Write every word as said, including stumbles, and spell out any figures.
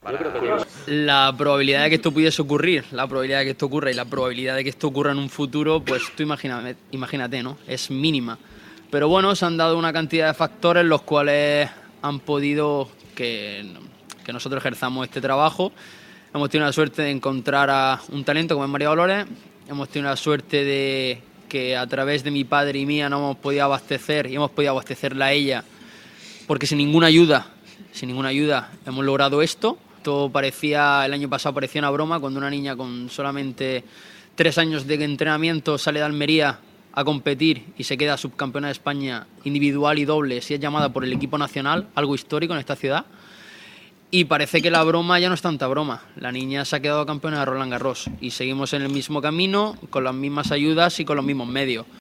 Para... Yo creo que... La probabilidad de que esto pudiese ocurrir, la probabilidad de que esto ocurra y la probabilidad de que esto ocurra en un futuro, pues tú imagínate, imagínate, ¿no? Es mínima. Pero bueno, se han dado una cantidad de factores los cuales han podido que, que nosotros ejerzamos este trabajo. Hemos tenido la suerte de encontrar a un talento como es María Dolores. Hemos tenido la suerte de que a través de mi padre y mía no hemos podido abastecer y hemos podido abastecerla a ella, porque sin ninguna ayuda, sin ninguna ayuda hemos logrado esto. Todo parecía, el año pasado parecía una broma, cuando una niña con solamente tres años de entrenamiento sale de Almería a competir y se queda subcampeona de España individual y doble si es llamada por el equipo nacional, algo histórico en esta ciudad. Y parece que la broma ya no es tanta broma. La niña se ha quedado campeona de Roland Garros y seguimos en el mismo camino, con las mismas ayudas y con los mismos medios.